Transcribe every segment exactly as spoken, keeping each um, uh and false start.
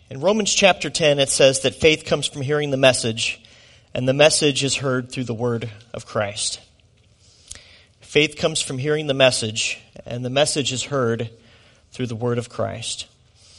In Romans chapter ten, it says that faith comes from hearing the message, and the message is heard through the word of Christ. Faith comes from hearing the message, and the message is heard through the word of Christ.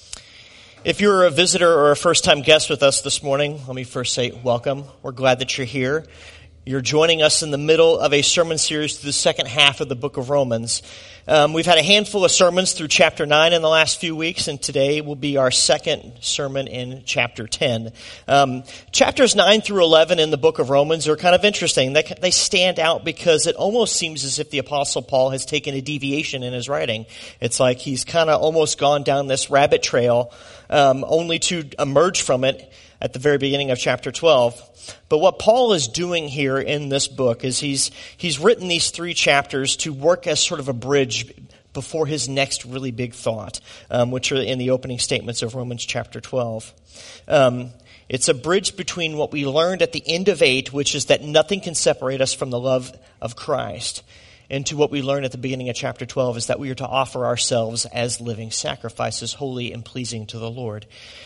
If you're a visitor or a first-time guest with us this morning, let me first say welcome. We're glad that you're here. You're joining us in the middle of a sermon series through the second half of the book of Romans. Um, we've had a handful of sermons through chapter nine in the last few weeks, and today will be our second sermon in chapter ten. Um, chapters nine through eleven in the book of Romans are kind of interesting. They, they stand out because it almost seems as if the Apostle Paul has taken a deviation in his writing. It's like he's kind of almost gone down this rabbit trail, um, only to emerge from it at the very beginning of chapter twelve. But what Paul is doing here in this book is he's he's written these three chapters to work as sort of a bridge before his next really big thought, um, which are in the opening statements of Romans chapter twelve. Um, it's a bridge between what we learned at the end of eight, which is that nothing can separate us from the love of Christ, and to what we learn at the beginning of chapter twelve is that we are to offer ourselves as living sacrifices, holy and pleasing to the Lord.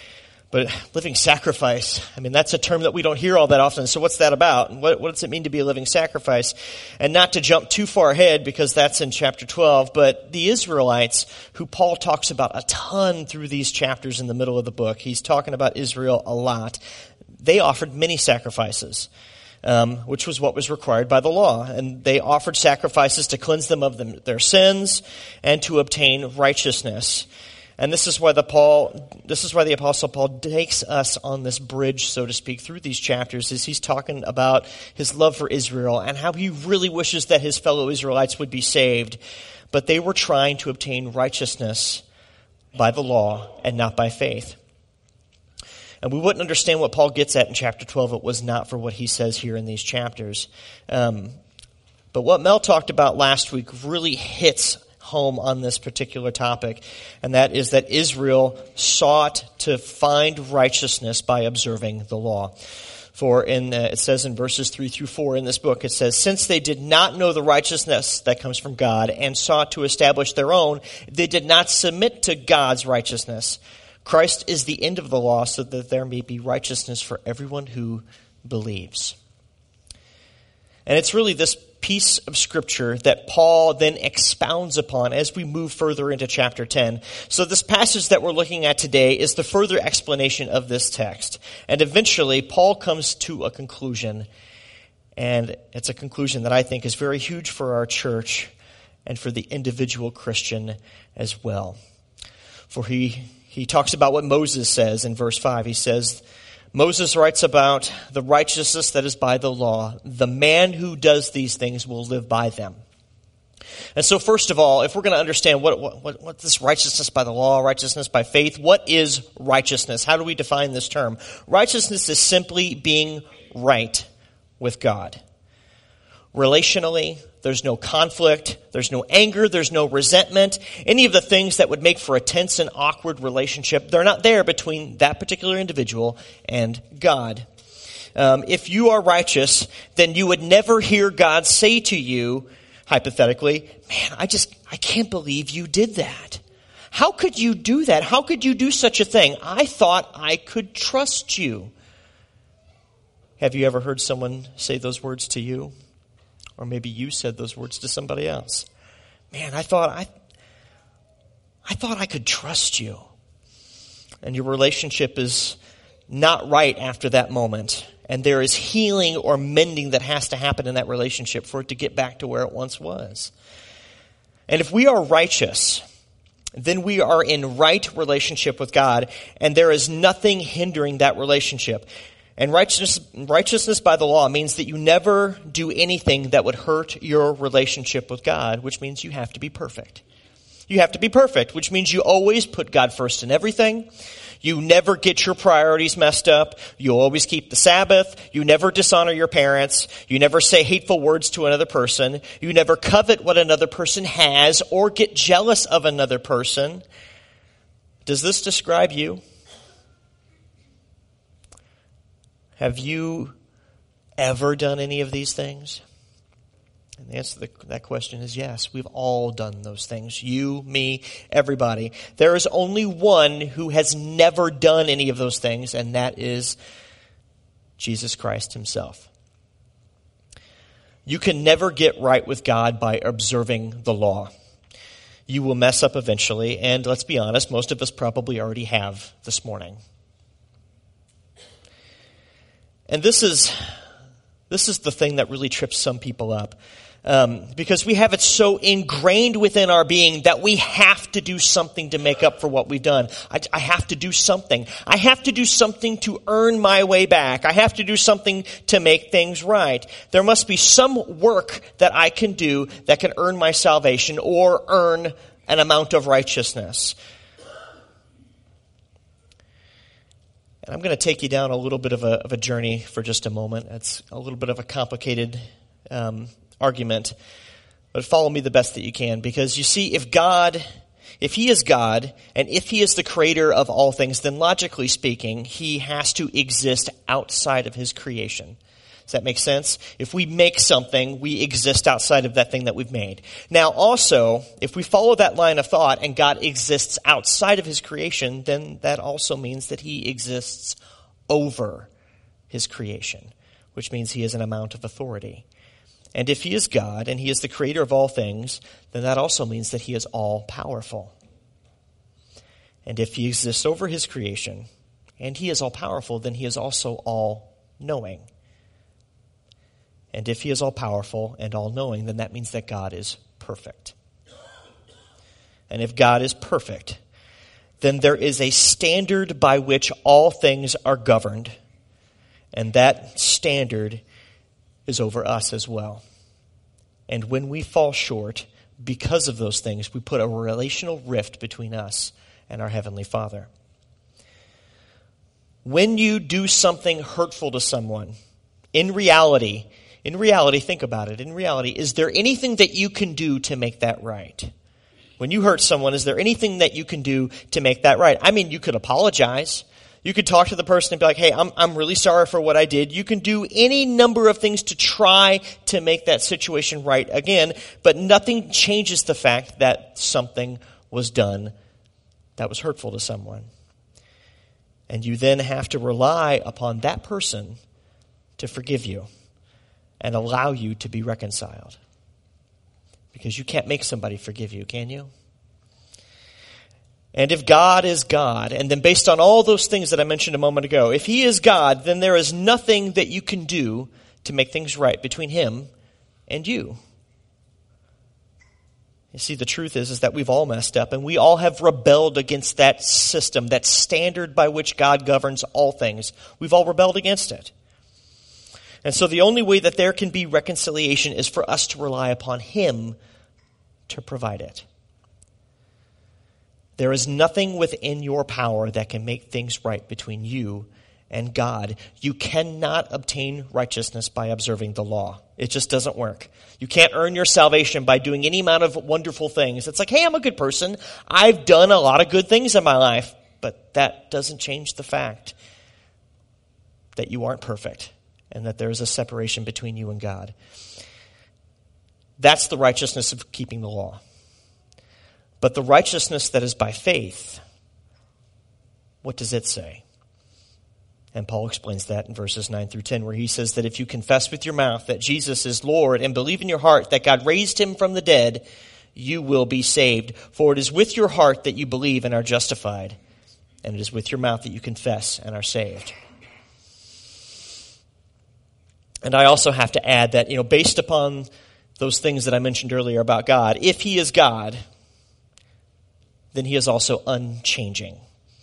But living sacrifice, I mean, that's a term that we don't hear all that often. So what's that about? What, what does it mean to be a living sacrifice? And not to jump too far ahead, because that's in chapter twelve, but the Israelites, who Paul talks about a ton through these chapters in the middle of the book, he's talking about Israel a lot. They offered many sacrifices, um, which was what was required by the law. And they offered sacrifices to cleanse them of them, their sins and to obtain righteousness. And this is why the Paul, this is why the Apostle Paul takes us on this bridge, so to speak, through these chapters, as he's talking about his love for Israel and how he really wishes that his fellow Israelites would be saved. But they were trying to obtain righteousness by the law and not by faith. And we wouldn't understand what Paul gets at in chapter twelve if it was not for what he says here in these chapters. Um, but what Mel talked about last week really hits home on this particular topic, and that is that Israel sought to find righteousness by observing the law. For in uh, it says in verses three through four in this book, it says, "Since they did not know the righteousness that comes from God and sought to establish their own, they did not submit to God's righteousness. Christ is the end of the law, so that there may be righteousness for everyone who believes." And it's really this piece of Scripture that Paul then expounds upon as we move further into chapter ten. So this passage that we're looking at today is the further explanation of this text. And eventually, Paul comes to a conclusion. And it's a conclusion that I think is very huge for our church and for the individual Christian as well. For he, he talks about what Moses says in verse five. He says, Moses writes about the righteousness that is by the law. The man who does these things will live by them. And so first of all, if we're going to understand what, what, what this righteousness by the law, righteousness by faith, what is righteousness? How do we define this term? Righteousness is simply being right with God. Relationally, there's no conflict, there's no anger, there's no resentment. Any of the things that would make for a tense and awkward relationship, they're not there between that particular individual and God. Um, if you are righteous, then you would never hear God say to you, hypothetically, man, I just, I can't believe you did that. How could you do that? How could you do such a thing? I thought I could trust you. Have you ever heard someone say those words to you? Or maybe you said those words to somebody else. Man, I thought I, I thought I could trust you. And your relationship is not right after that moment. And there is healing or mending that has to happen in that relationship for it to get back to where it once was. And if we are righteous, then we are in right relationship with God, and there is nothing hindering that relationship. And righteousness, righteousness by the law means that you never do anything that would hurt your relationship with God, which means you have to be perfect. You have to be perfect, which means you always put God first in everything. You never get your priorities messed up. You always keep the Sabbath. You never dishonor your parents. You never say hateful words to another person. You never covet what another person has or get jealous of another person. Does this describe you? Have you ever done any of these things? And the answer to that question is yes. We've all done those things. You, me, everybody. There is only one who has never done any of those things, and that is Jesus Christ himself. You can never get right with God by observing the law. You will mess up eventually, and let's be honest, most of us probably already have this morning. And this is this is the thing that really trips some people up. Um, because we have it so ingrained within our being that we have to do something to make up for what we've done. I, I have to do something. I have to do something to earn my way back. I have to do something to make things right. There must be some work that I can do that can earn my salvation or earn an amount of righteousness. And I'm going to take you down a little bit of a, of a journey for just a moment. It's a little bit of a complicated um argument, but follow me the best that you can, because you see, if God, if he is God, and if he is the creator of all things, then logically speaking, he has to exist outside of his creation. Does that make sense? If we make something, we exist outside of that thing that we've made. Now also, if we follow that line of thought and God exists outside of his creation, then that also means that he exists over his creation, which means he has an amount of authority. And if he is God and he is the creator of all things, then that also means that he is all-powerful. And if he exists over his creation and he is all-powerful, then he is also all-knowing. And if he is all-powerful and all-knowing, then that means that God is perfect. And if God is perfect, then there is a standard by which all things are governed, and that standard is over us as well. And when we fall short, because of those things, we put a relational rift between us and our Heavenly Father. When you do something hurtful to someone, in reality, in reality, think about it, in reality, is there anything that you can do to make that right? When you hurt someone, is there anything that you can do to make that right? I mean, you could apologize. You could talk to the person and be like, hey, I'm I'm really sorry for what I did. You can do any number of things to try to make that situation right again, but nothing changes the fact that something was done that was hurtful to someone. And you then have to rely upon that person to forgive you and allow you to be reconciled. Because you can't make somebody forgive you, can you? And if God is God, and then based on all those things that I mentioned a moment ago, if he is God, then there is nothing that you can do to make things right between him and you. You see, the truth is, is that we've all messed up, and we all have rebelled against that system, that standard by which God governs all things. We've all rebelled against it. And so the only way that there can be reconciliation is for us to rely upon him to provide it. There is nothing within your power that can make things right between you and God. You cannot obtain righteousness by observing the law. It just doesn't work. You can't earn your salvation by doing any amount of wonderful things. It's like, hey, I'm a good person. I've done a lot of good things in my life. But that doesn't change the fact that you aren't perfect and that there is a separation between you and God. That's the righteousness of keeping the law. But the righteousness that is by faith, what does it say? And Paul explains that in verses nine through ten, where he says that if you confess with your mouth that Jesus is Lord and believe in your heart that God raised him from the dead, you will be saved. For it is with your heart that you believe and are justified, and it is with your mouth that you confess and are saved. And I also have to add that, you know, based upon those things that I mentioned earlier about God, if he is God, then he is also unchanging,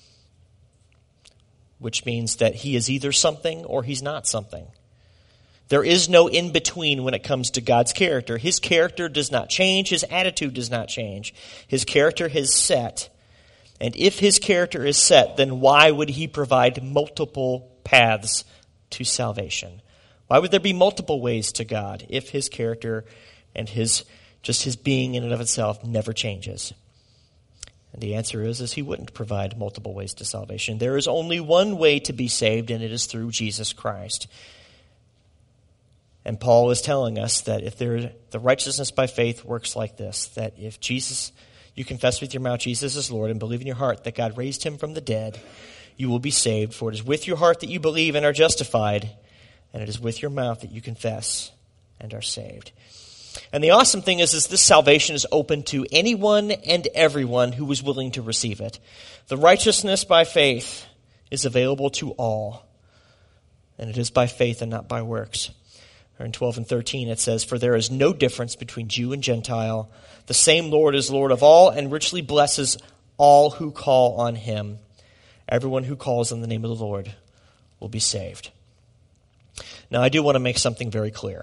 which means that he is either something or he's not something. There is no in-between when it comes to God's character. His character does not change. His attitude does not change. His character is set. And if his character is set, then why would he provide multiple paths to salvation? Why would there be multiple ways to God if his character and his just his being in and of itself never changes? And the answer is, is he wouldn't provide multiple ways to salvation. There is only one way to be saved, and it is through Jesus Christ. And Paul is telling us that if there, the righteousness by faith works like this, that if Jesus, you confess with your mouth Jesus is Lord and believe in your heart that God raised him from the dead, you will be saved. For it is with your heart that you believe and are justified, and it is with your mouth that you confess and are saved. And the awesome thing is, is this salvation is open to anyone and everyone who is willing to receive it. The righteousness by faith is available to all, and it is by faith and not by works. Or in twelve and thirteen it says, for there is no difference between Jew and Gentile. The same Lord is Lord of all and richly blesses all who call on him. Everyone who calls on the name of the Lord will be saved. Now I do want to make something very clear.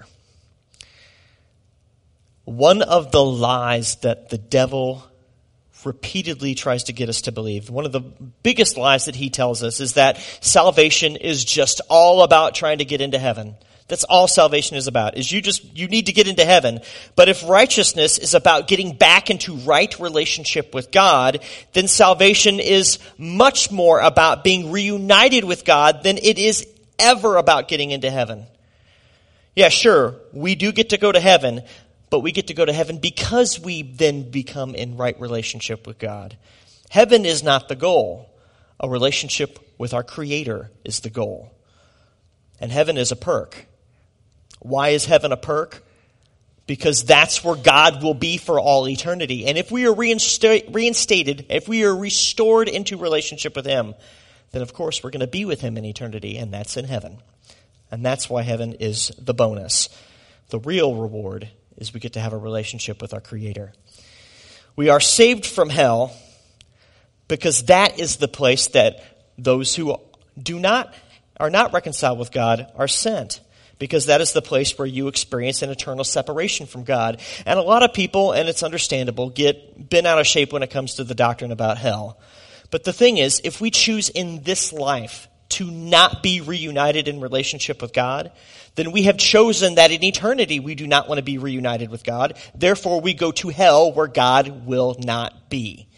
One of the lies that the devil repeatedly tries to get us to believe, one of the biggest lies that he tells us, is that salvation is just all about trying to get into heaven. That's all salvation is about, is you just, you need to get into heaven. But if righteousness is about getting back into right relationship with God, then salvation is much more about being reunited with God than it is ever about getting into heaven. Yeah, sure, we do get to go to heaven, but we get to go to heaven because we then become in right relationship with God. Heaven is not the goal. A relationship with our Creator is the goal. And heaven is a perk. Why is heaven a perk? Because that's where God will be for all eternity. And if we are reinsta- reinstated, if we are restored into relationship with him, then of course we're going to be with him in eternity, and that's in heaven. And that's why heaven is the bonus. The real reward is we get to have a relationship with our Creator. We are saved from hell because that is the place that those who do not, are not reconciled with God are sent. Because that is the place where you experience an eternal separation from God. And a lot of people, and it's understandable, get bent out of shape when it comes to the doctrine about hell. But the thing is, if we choose in this life to not be reunited in relationship with God, then we have chosen that in eternity we do not want to be reunited with God. Therefore, we go to hell where God will not be.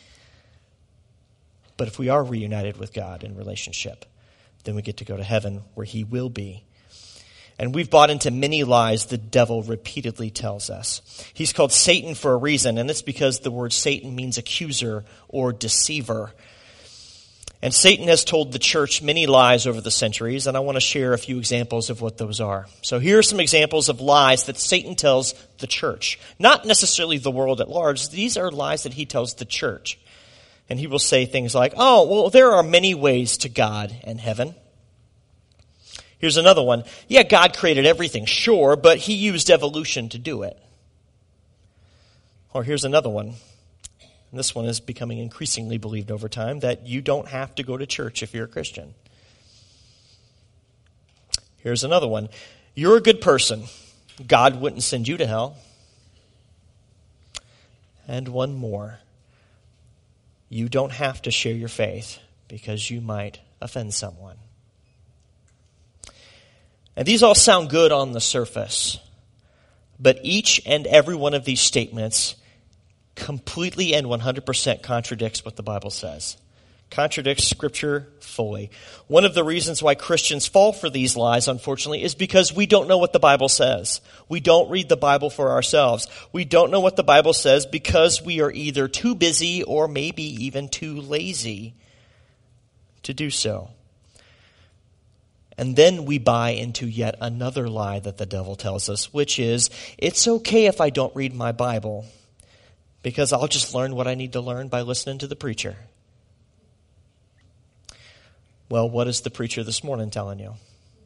But if we are reunited with God in relationship, then we get to go to heaven where he will be. And we've bought into many lies the devil repeatedly tells us. He's called Satan for a reason, and it's because the word Satan means accuser or deceiver. And Satan has told the church many lies over the centuries, and I want to share a few examples of what those are. So here are some examples of lies that Satan tells the church. Not necessarily the world at large. These are lies that he tells the church. And he will say things like, oh, well, there are many ways to God and heaven. Here's another one. Yeah, God created everything, sure, but he used evolution to do it. Or here's another one. And this one is becoming increasingly believed over time, that you don't have to go to church if you're a Christian. Here's another one. You're a good person. God wouldn't send you to hell. And one more. You don't have to share your faith because you might offend someone. And these all sound good on the surface, but each and every one of these statements completely and one hundred percent contradicts what the Bible says. Contradicts Scripture fully. One of the reasons why Christians fall for these lies, unfortunately, is because we don't know what the Bible says. We don't read the Bible for ourselves. We don't know what the Bible says because we are either too busy or maybe even too lazy to do so. And then we buy into yet another lie that the devil tells us, which is, it's okay if I don't read my Bible because I'll just learn what I need to learn by listening to the preacher. Well, what is the preacher this morning telling you?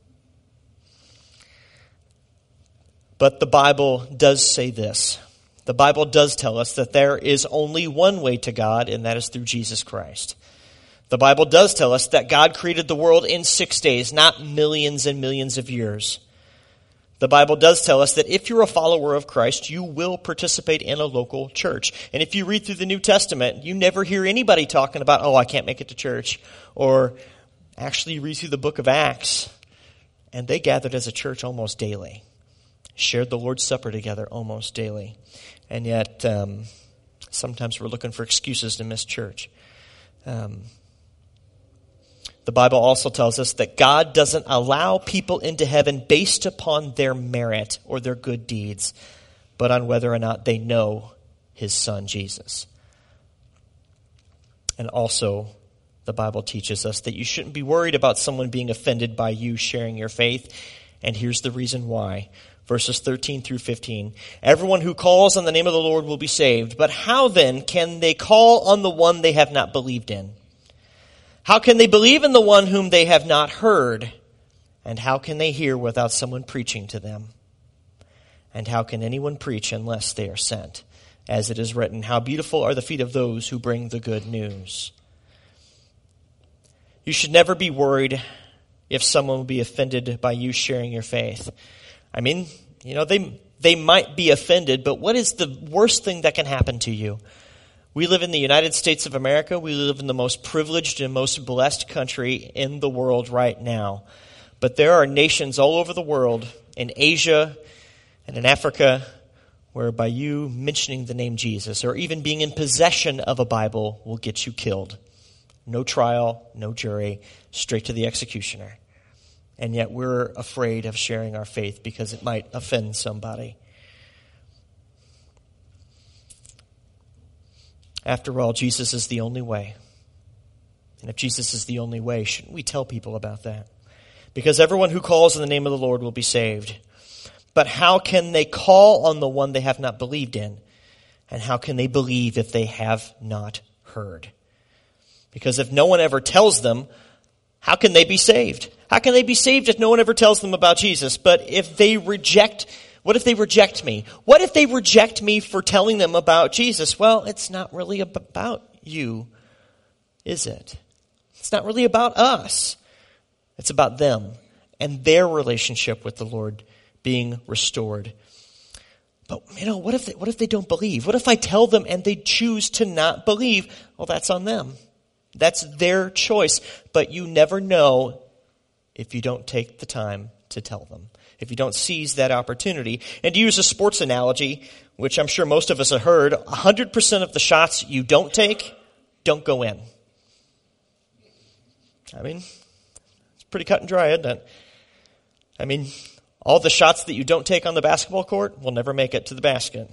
But the Bible does say this. The Bible does tell us that there is only one way to God, and that is through Jesus Christ. The Bible does tell us that God created the world in six days, not millions and millions of years. The Bible does tell us that if you're a follower of Christ, you will participate in a local church. And if you read through the New Testament, you never hear anybody talking about, oh, I can't make it to church. Or actually read through the book of Acts, and they gathered as a church almost daily. Shared the Lord's Supper together almost daily. And yet, um, sometimes we're looking for excuses to miss church. Um The Bible also tells us that God doesn't allow people into heaven based upon their merit or their good deeds, but on whether or not they know his son Jesus. And also, the Bible teaches us that you shouldn't be worried about someone being offended by you sharing your faith. And here's the reason why. Verses thirteen through fifteen. Everyone who calls on the name of the Lord will be saved. But how then can they call on the one they have not believed in? How can they believe in the one whom they have not heard? And how can they hear without someone preaching to them? And how can anyone preach unless they are sent? As it is written, how beautiful are the feet of those who bring the good news. You should never be worried if someone will be offended by you sharing your faith. I mean, you know, they they might be offended, but what is the worst thing that can happen to you? We live in the United States of America. We live in the most privileged and most blessed country in the world right now. But there are nations all over the world, in Asia and in Africa, where by you mentioning the name Jesus or even being in possession of a Bible will get you killed. No trial, no jury, straight to the executioner. And yet we're afraid of sharing our faith because it might offend somebody. After all, Jesus is the only way. And if Jesus is the only way, shouldn't we tell people about that? Because everyone who calls on the name of the Lord will be saved. But how can they call on the one they have not believed in? And how can they believe if they have not heard? Because if no one ever tells them, how can they be saved? How can they be saved if no one ever tells them about Jesus? But if they reject, what if they reject me? What if they reject me for telling them about Jesus? Well, it's not really about you, is it? It's not really about us. It's about them and their relationship with the Lord being restored. But, you know, what if they, what if they don't believe? What if I tell them and they choose to not believe? Well, that's on them. That's their choice. But you never know if you don't take the time to tell them, if you don't seize that opportunity. And to use a sports analogy, which I'm sure most of us have heard, one hundred percent of the shots you don't take don't go in. I mean, it's pretty cut and dry, isn't it? I mean, all the shots that you don't take on the basketball court will never make it to the basket.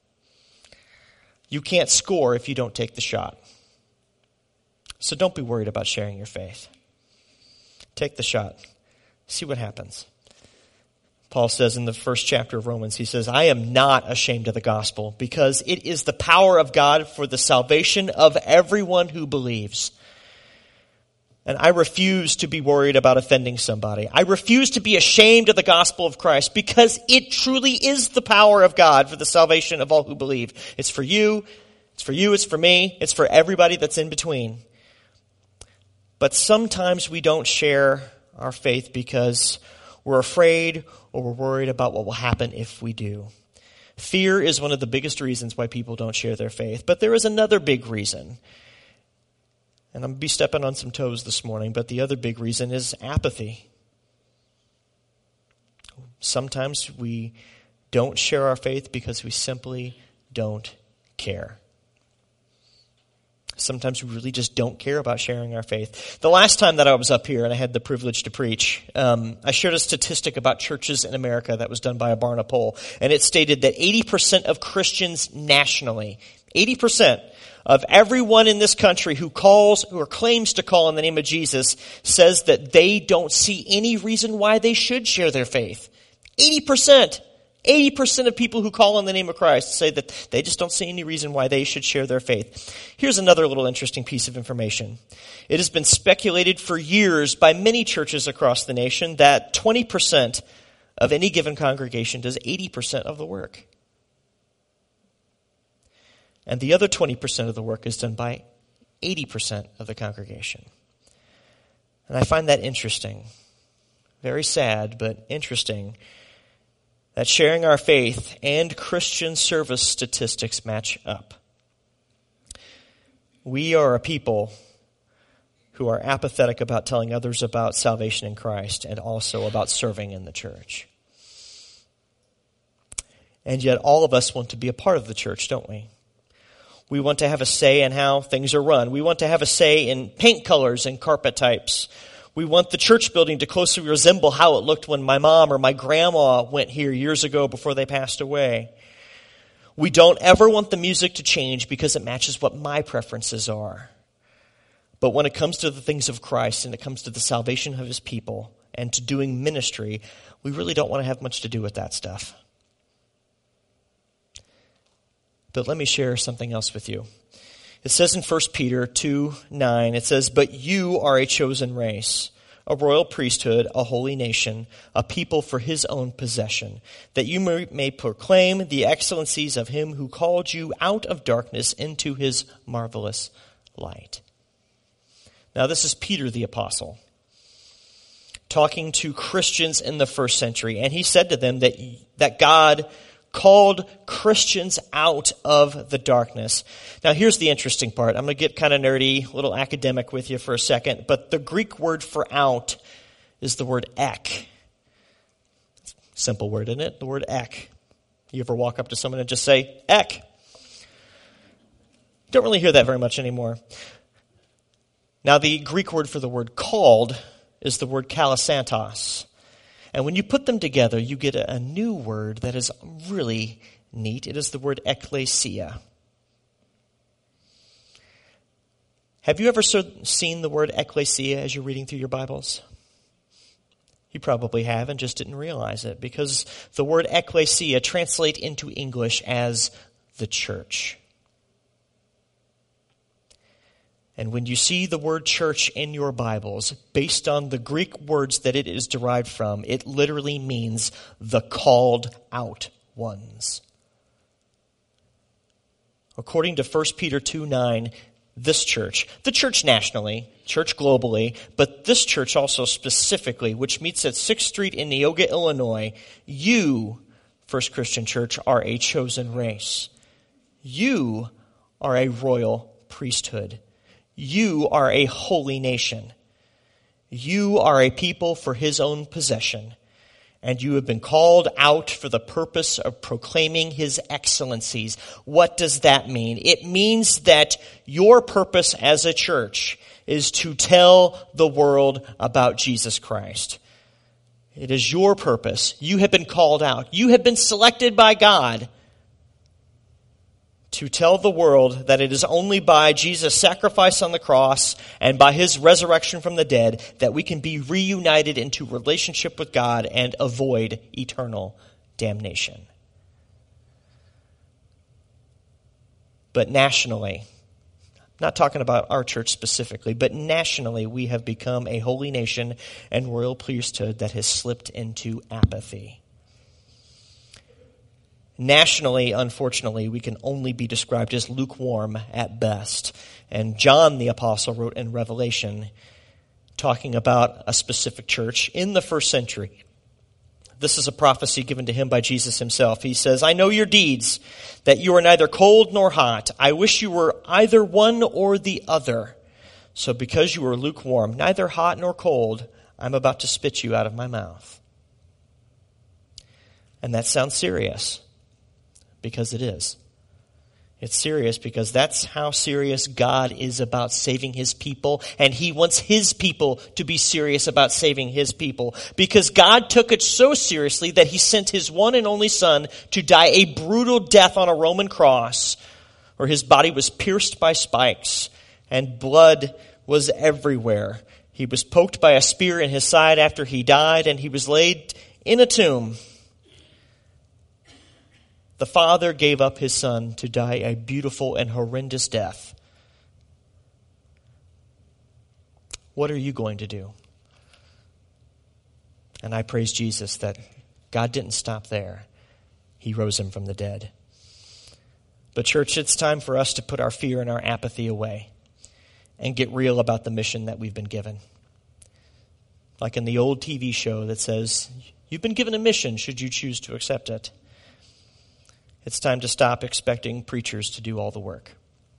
You can't score if you don't take the shot. So don't be worried about sharing your faith. Take the shot. See what happens. Paul says in the first chapter of Romans, he says, I am not ashamed of the gospel because it is the power of God for the salvation of everyone who believes. And I refuse to be worried about offending somebody. I refuse to be ashamed of the gospel of Christ because it truly is the power of God for the salvation of all who believe. It's for you, it's for you, it's for me, it's for everybody that's in between. But sometimes we don't share our faith because we're afraid or we're worried about what will happen if we do. Fear is one of the biggest reasons why people don't share their faith. But there is another big reason. And I'm going to be stepping on some toes this morning, but the other big reason is apathy. Sometimes we don't share our faith because we simply don't care. Sometimes we really just don't care about sharing our faith. The last time that I was up here and I had the privilege to preach, um, I shared a statistic about churches in America that was done by a Barna poll. And it stated that eighty percent of Christians nationally, eighty percent of everyone in this country who calls or claims to call on the name of Jesus says that they don't see any reason why they should share their faith. eighty percent. eighty percent of people who call on the name of Christ say that they just don't see any reason why they should share their faith. Here's another little interesting piece of information. It has been speculated for years by many churches across the nation that twenty percent of any given congregation does eighty percent of the work. And the other twenty percent of the work is done by eighty percent of the congregation. And I find that interesting. Very sad, but interesting. That sharing our faith and Christian service statistics match up. We are a people who are apathetic about telling others about salvation in Christ and also about serving in the church. And yet all of us want to be a part of the church, don't we? We want to have a say in how things are run. We want to have a say in paint colors and carpet types. We want the church building to closely resemble how it looked when my mom or my grandma went here years ago before they passed away. We don't ever want the music to change because it matches what my preferences are. But when it comes to the things of Christ and it comes to the salvation of his people and to doing ministry, we really don't want to have much to do with that stuff. But let me share something else with you. It says in First Peter two nine, it says, "But you are a chosen race, a royal priesthood, a holy nation, a people for his own possession, that you may proclaim the excellencies of him who called you out of darkness into his marvelous light." Now this is Peter the apostle, talking to Christians in the first century, and he said to them that, that God called Christians out of the darkness. Now here's the interesting part. I'm going to get kind of nerdy, a little academic with you for a second, but the Greek word for out is the word ek. Simple word, isn't it? The word ek. You ever walk up to someone and just say, ek? Don't really hear that very much anymore. Now the Greek word for the word called is the word kalasantos. And when you put them together, you get a, a new word that is really neat. It is the word ekklesia. Have you ever seen the word ekklesia as you're reading through your Bibles? You probably have and just didn't realize it, because the word ekklesia translates into English as the church. And when you see the word church in your Bibles, based on the Greek words that it is derived from, it literally means the called out ones. According to First Peter two nine, this church, the church nationally, church globally, but this church also specifically, which meets at sixth Street in Neoga, Illinois, you, First Christian Church, are a chosen race. You are a royal priesthood. You are a holy nation. You are a people for his own possession, and you have been called out for the purpose of proclaiming his excellencies. What does that mean? It means that your purpose as a church is to tell the world about Jesus Christ. It is your purpose. You have been called out. You have been selected by God to tell the world that it is only by Jesus' sacrifice on the cross and by his resurrection from the dead that we can be reunited into relationship with God and avoid eternal damnation. But nationally, not talking about our church specifically, but nationally we have become a holy nation and royal priesthood that has slipped into apathy. Nationally, unfortunately, we can only be described as lukewarm at best. And John the Apostle wrote in Revelation, talking about a specific church in the first century. This is a prophecy given to him by Jesus himself. He says, "I know your deeds, that you are neither cold nor hot. I wish you were either one or the other. So because you are lukewarm, neither hot nor cold, I'm about to spit you out of my mouth." And that sounds serious. Because it is. It's serious because that's how serious God is about saving his people, and he wants his people to be serious about saving his people. Because God took it so seriously that he sent his one and only son to die a brutal death on a Roman cross, where his body was pierced by spikes and blood was everywhere. He was poked by a spear in his side after he died, and he was laid in a tomb. The Father gave up his Son to die a beautiful and horrendous death. What are you going to do? And I praise Jesus that God didn't stop there. He rose him from the dead. But church, it's time for us to put our fear and our apathy away and get real about the mission that we've been given. Like in the old T V show that says, you've been given a mission should you choose to accept it. It's time to stop expecting preachers to do all the work.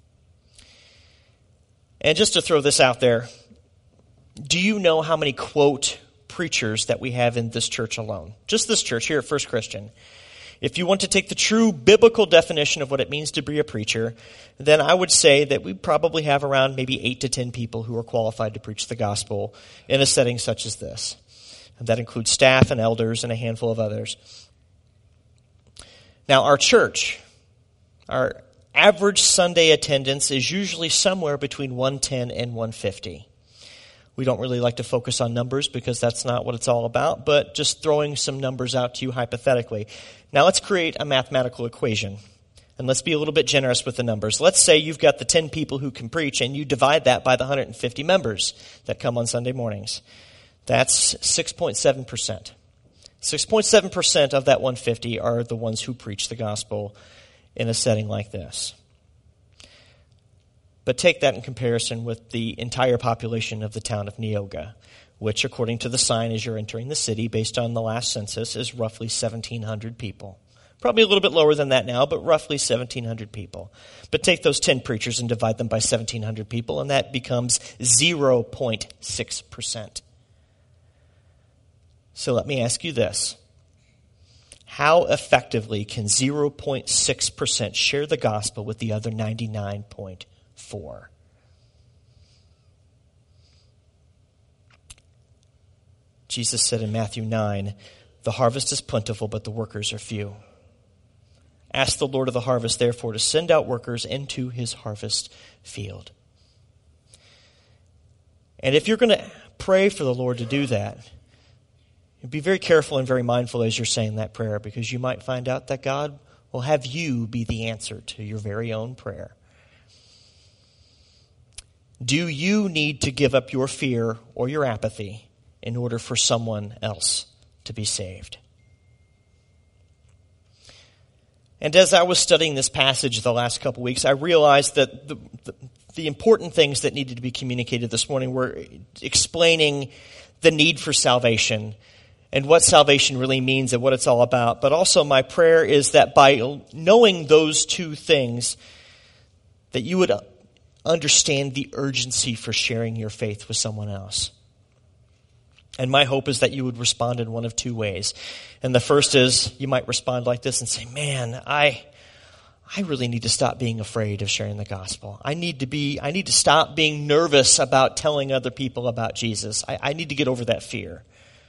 And just to throw this out there, do you know how many, quote, preachers that we have in this church alone? Just this church here at First Christian. If you want to take the true biblical definition of what it means to be a preacher, then I would say that we probably have around maybe eight to ten people who are qualified to preach the gospel in a setting such as this. And that includes staff and elders and a handful of others. Now, our church, our average Sunday attendance is usually somewhere between one ten and one fifty. We don't really like to focus on numbers because that's not what it's all about, but just throwing some numbers out to you hypothetically. Now let's create a mathematical equation, and let's be a little bit generous with the numbers. Let's say you've got the ten people who can preach, and you divide that by the one hundred fifty members that come on Sunday mornings. That's six point seven percent. six point seven percent of that one hundred fifty are the ones who preach the gospel in a setting like this. But take that in comparison with the entire population of the town of Neoga, which, according to the sign as you're entering the city, based on the last census, is roughly seventeen hundred people. Probably a little bit lower than that now, but roughly seventeen hundred people. But take those ten preachers and divide them by seventeen hundred people, and that becomes zero point six percent. So let me ask you this. How effectively can zero point six percent share the gospel with the other ninety-nine point four? Jesus said in Matthew nine, "The harvest is plentiful, but the workers are few. Ask the Lord of the harvest, therefore, to send out workers into his harvest field." And if you're going to pray for the Lord to do that, be very careful and very mindful as you're saying that prayer, because you might find out that God will have you be the answer to your very own prayer. Do you need to give up your fear or your apathy in order for someone else to be saved? And as I was studying this passage the last couple weeks, I realized that the, the, the important things that needed to be communicated this morning were explaining the need for salvation and what salvation really means and what it's all about. But also my prayer is that by knowing those two things, that you would understand the urgency for sharing your faith with someone else. And my hope is that you would respond in one of two ways. And the first is you might respond like this and say, man, I I really need to stop being afraid of sharing the gospel. I need to be I need to stop being nervous about telling other people about Jesus. I, I need to get over that fear.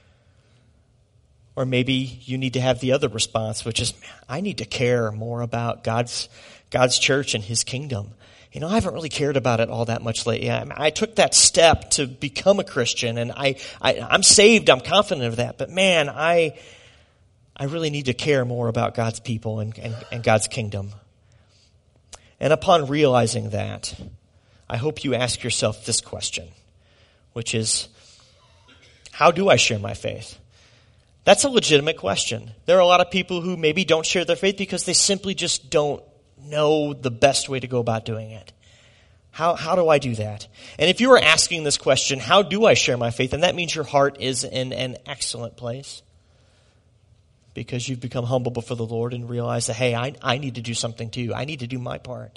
Or maybe you need to have the other response, which is, I need to care more about God's God's church and his kingdom. You know, I haven't really cared about it all that much lately. I, I took that step to become a Christian, and I, I, I'm saved. I'm confident of that. But man, I I really need to care more about God's people and, and, and God's kingdom. And upon realizing that, I hope you ask yourself this question, which is, how do I share my faith? That's a legitimate question. There are a lot of people who maybe don't share their faith because they simply just don't know the best way to go about doing it. How how do I do that? And if you are asking this question, how do I share my faith? Then that means your heart is in an excellent place, because you've become humble before the Lord and realize that, hey, I, I need to do something too. I need to do my part.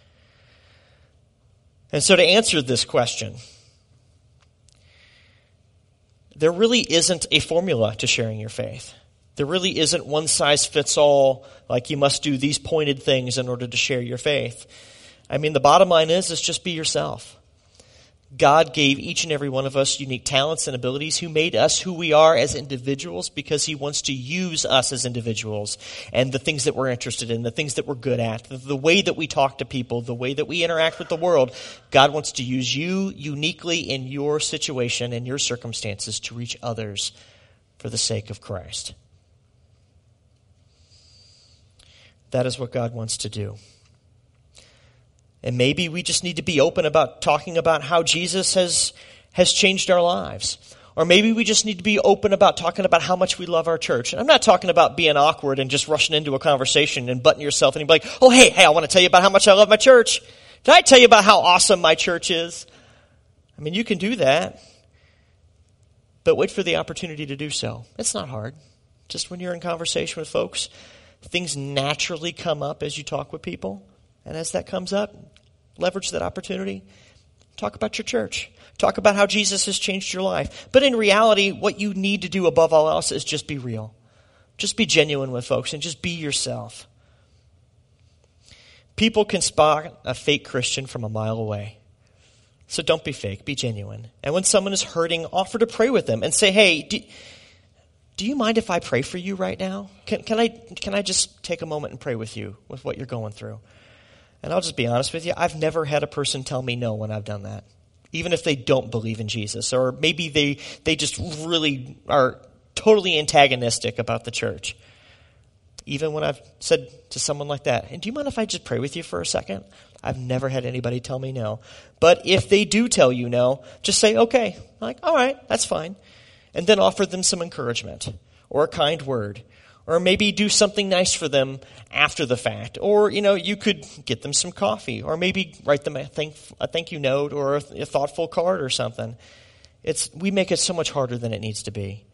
And so to answer this question, there really isn't a formula to sharing your faith. There really isn't one size fits all, like you must do these pointed things in order to share your faith. I mean, the bottom line is, is just be yourself. God gave each and every one of us unique talents and abilities, who made us who we are as individuals, because he wants to use us as individuals and the things that we're interested in, the things that we're good at, the, the way that we talk to people, the way that we interact with the world. God wants to use you uniquely in your situation and your circumstances to reach others for the sake of Christ. That is what God wants to do. And maybe we just need to be open about talking about how Jesus has has changed our lives. Or maybe we just need to be open about talking about how much we love our church. And I'm not talking about being awkward and just rushing into a conversation and butting yourself and be like, oh, hey, hey, I want to tell you about how much I love my church. Did I tell you about how awesome my church is? I mean, you can do that, but wait for the opportunity to do so. It's not hard. Just when you're in conversation with folks, things naturally come up as you talk with people. And as that comes up, leverage that opportunity. Talk about your church. Talk about how Jesus has changed your life. But in reality, what you need to do above all else is just be real. Just be genuine with folks and just be yourself. People can spot a fake Christian from a mile away. So don't be fake, be genuine. And when someone is hurting, offer to pray with them and say, hey, do, do you mind if I pray for you right now? Can, can I can I just take a moment and pray with you with what you're going through? And I'll just be honest with you, I've never had a person tell me no when I've done that, even if they don't believe in Jesus, or maybe they, they just really are totally antagonistic about the church. Even when I've said to someone like that, and do you mind if I just pray with you for a second? I've never had anybody tell me no. But if they do tell you no, just say, okay, like, all right, that's fine. And then offer them some encouragement or a kind word. Or maybe do something nice for them after the fact. Or, you know, you could get them some coffee. Or maybe write them a thank, a thank you note or a, a thoughtful card or something. It's we make it so much harder than it needs to be.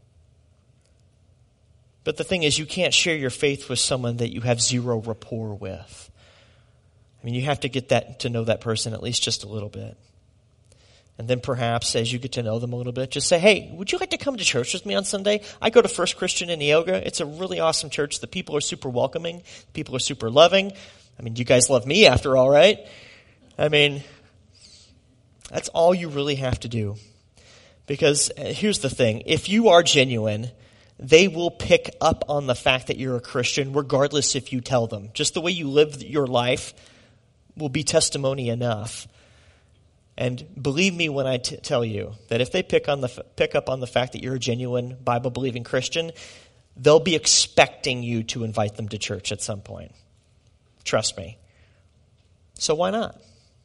But the thing is, you can't share your faith with someone that you have zero rapport with. I mean, you have to get that to know that person at least just a little bit. And then perhaps as you get to know them a little bit, just say, hey, would you like to come to church with me on Sunday? I go to First Christian in Neoga. It's a really awesome church. The people are super welcoming. People are super loving. I mean, you guys love me after all, right? I mean, that's all you really have to do. Because here's the thing. If you are genuine, they will pick up on the fact that you're a Christian regardless if you tell them. Just the way you live your life will be testimony enough. And believe me when I t- tell you that if they pick on the f- pick up on the fact that you're a genuine Bible-believing Christian, they'll be expecting you to invite them to church at some point. Trust me. So why not?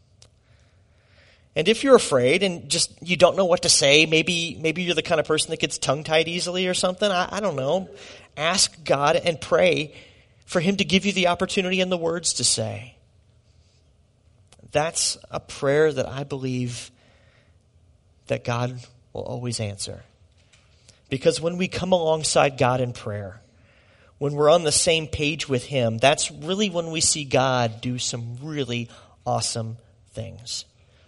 And if you're afraid and just you don't know what to say, maybe maybe you're the kind of person that gets tongue-tied easily or something, I, I don't know. Ask God and pray for him to give you the opportunity and the words to say. That's a prayer that I believe that God will always answer. Because when we come alongside God in prayer, when we're on the same page with him, that's really when we see God do some really awesome things.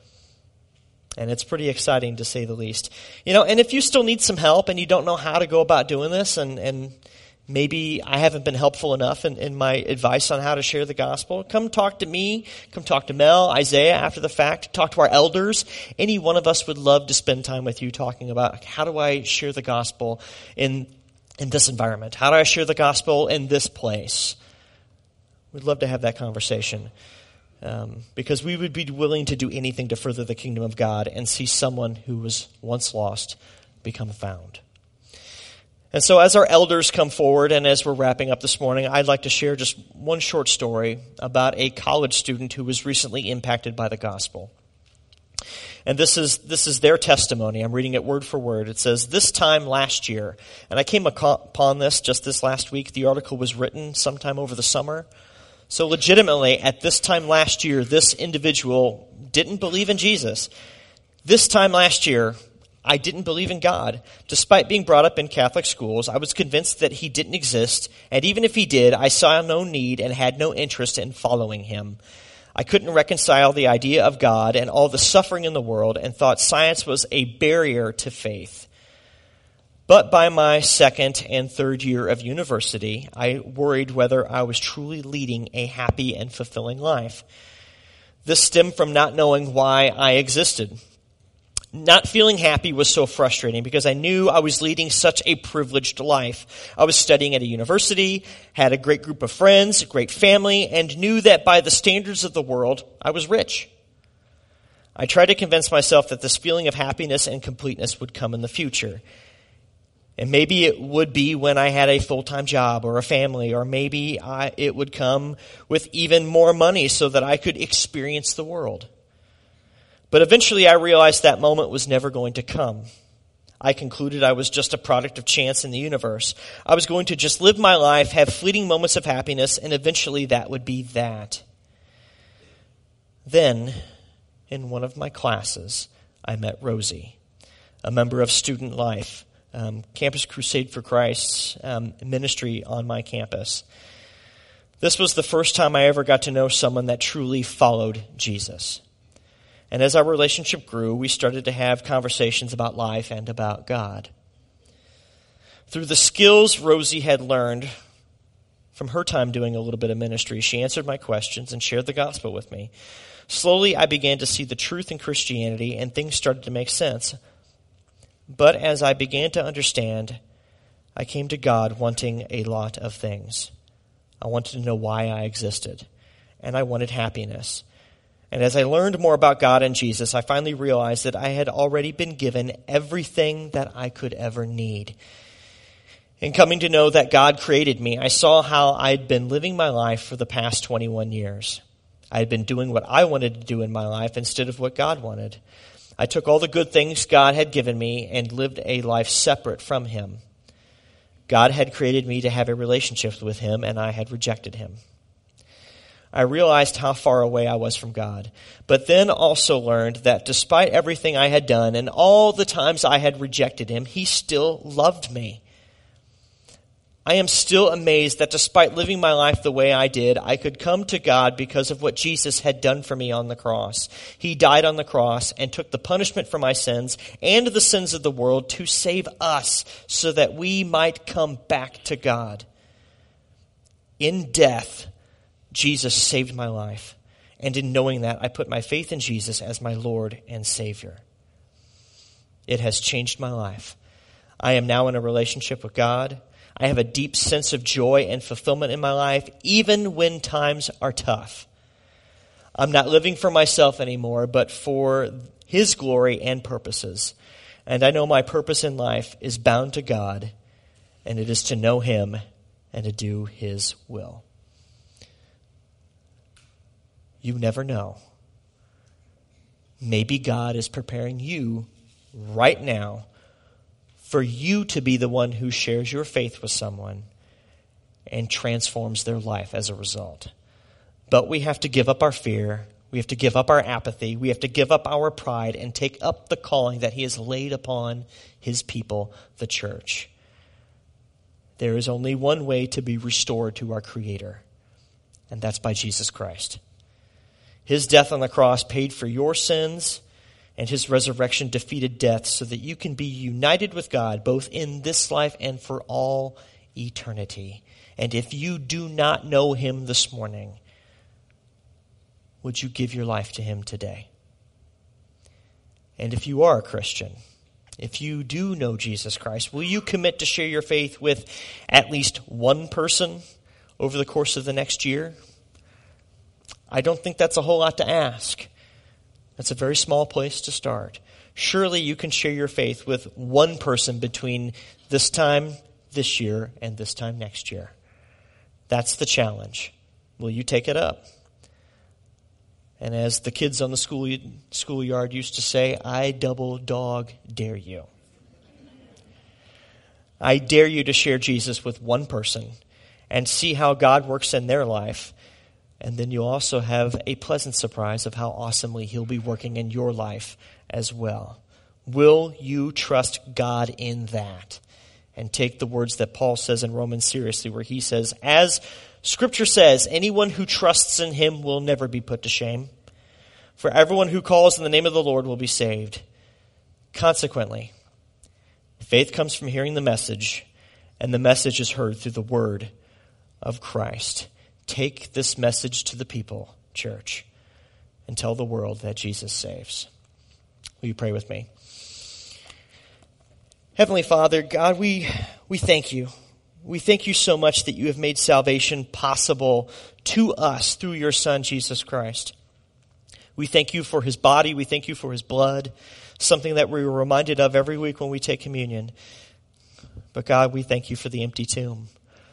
And it's pretty exciting to say the least. You know, and if you still need some help and you don't know how to go about doing this, and, and maybe I haven't been helpful enough in, in my advice on how to share the gospel, come talk to me, come talk to Mel, Isaiah after the fact, talk to our elders. Any one of us would love to spend time with you talking about how do I share the gospel in, in this environment? How do I share the gospel in this place? We'd love to have that conversation. Um, because we would be willing to do anything to further the kingdom of God and see someone who was once lost become found. And so as our elders come forward and as we're wrapping up this morning, I'd like to share just one short story about a college student who was recently impacted by the gospel. And this is this is their testimony. I'm reading it word for word. It says, this time last year, and I came upon this just this last week. The article was written sometime over the summer. So legitimately, at this time last year, this individual didn't believe in Jesus. This time last year, I didn't believe in God. Despite being brought up in Catholic schools, I was convinced that he didn't exist. And even if he did, I saw no need and had no interest in following him. I couldn't reconcile the idea of God and all the suffering in the world and thought science was a barrier to faith. But by my second and third year of university, I worried whether I was truly leading a happy and fulfilling life. This stemmed from not knowing why I existed. Not feeling happy was so frustrating because I knew I was leading such a privileged life. I was studying at a university, had a great group of friends, a great family, and knew that by the standards of the world, I was rich. I tried to convince myself that this feeling of happiness and completeness would come in the future. And maybe it would be when I had a full-time job or a family, or maybe I, it would come with even more money so that I could experience the world. But eventually I realized that moment was never going to come. I concluded I was just a product of chance in the universe. I was going to just live my life, have fleeting moments of happiness, and eventually that would be that. Then, in one of my classes, I met Rosie, a member of Student Life, Um, Campus Crusade for Christ's um, ministry on my campus. This was the first time I ever got to know someone that truly followed Jesus. And as our relationship grew, we started to have conversations about life and about God. Through the skills Rosie had learned from her time doing a little bit of ministry, she answered my questions and shared the gospel with me. Slowly, I began to see the truth in Christianity, and things started to make sense. But as I began to understand, I came to God wanting a lot of things. I wanted to know why I existed, and I wanted happiness. And as I learned more about God and Jesus, I finally realized that I had already been given everything that I could ever need. In coming to know that God created me, I saw how I'd been living my life for the past twenty-one years. I had been doing what I wanted to do in my life instead of what God wanted. I took all the good things God had given me and lived a life separate from Him. God had created me to have a relationship with Him, and I had rejected Him. I realized how far away I was from God, but then also learned that despite everything I had done and all the times I had rejected Him, He still loved me. I am still amazed that despite living my life the way I did, I could come to God because of what Jesus had done for me on the cross. He died on the cross and took the punishment for my sins and the sins of the world to save us so that we might come back to God. In death, Jesus saved my life. And in knowing that, I put my faith in Jesus as my Lord and Savior. It has changed my life. I am now in a relationship with God. I have a deep sense of joy and fulfillment in my life, even when times are tough. I'm not living for myself anymore, but for His glory and purposes. And I know my purpose in life is bound to God, and it is to know Him and to do His will. You never know. Maybe God is preparing you right now for you to be the one who shares your faith with someone and transforms their life as a result. But we have to give up our fear. We have to give up our apathy. We have to give up our pride and take up the calling that He has laid upon His people, the church. There is only one way to be restored to our Creator, and that's by Jesus Christ. His death on the cross paid for your sins, and His resurrection defeated death so that you can be united with God both in this life and for all eternity. And if you do not know Him this morning, would you give your life to Him today? And if you are a Christian, if you do know Jesus Christ, will you commit to share your faith with at least one person over the course of the next year? I don't think that's a whole lot to ask. That's a very small place to start. Surely you can share your faith with one person between this time this year and this time next year. That's the challenge. Will you take it up? And as the kids on the school schoolyard used to say, I double dog dare you. I dare you to share Jesus with one person and see how God works in their life. And then you'll also have a pleasant surprise of how awesomely He'll be working in your life as well. Will you trust God in that? And take the words that Paul says in Romans seriously, where he says, as Scripture says, anyone who trusts in Him will never be put to shame. For everyone who calls in the name of the Lord will be saved. Consequently, faith comes from hearing the message, and the message is heard through the word of Christ. Take this message to the people, church, and tell the world that Jesus saves. Will you pray with me? Heavenly Father, God, we, we thank you. We thank you so much that you have made salvation possible to us through your Son, Jesus Christ. We thank you for His body. We thank you for His blood, something that we're reminded of every week when we take communion. But God, we thank you for the empty tomb.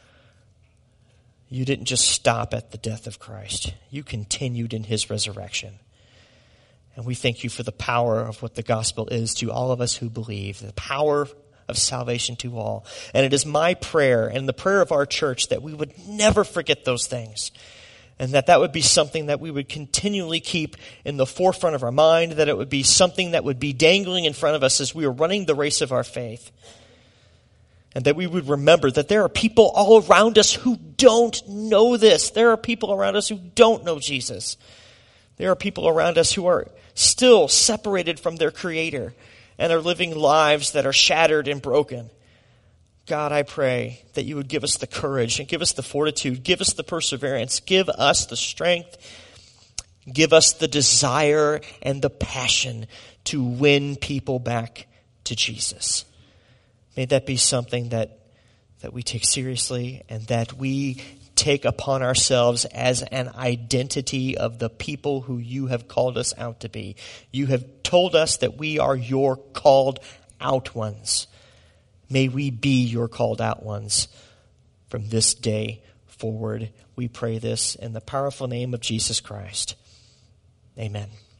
You didn't just stop at the death of Christ. You continued in His resurrection. And we thank you for the power of what the gospel is to all of us who believe, the power of salvation to all. And it is my prayer and the prayer of our church that we would never forget those things, and that that would be something that we would continually keep in the forefront of our mind, that it would be something that would be dangling in front of us as we are running the race of our faith. And that we would remember that there are people all around us who don't know this. There are people around us who don't know Jesus. There are people around us who are still separated from their Creator and are living lives that are shattered and broken. God, I pray that you would give us the courage and give us the fortitude, give us the perseverance, give us the strength, give us the desire and the passion to win people back to Jesus. May that be something that, that we take seriously and that we take upon ourselves as an identity of the people who you have called us out to be. You have told us that we are your called out ones. May we be your called out ones from this day forward. We pray this in the powerful name of Jesus Christ. Amen.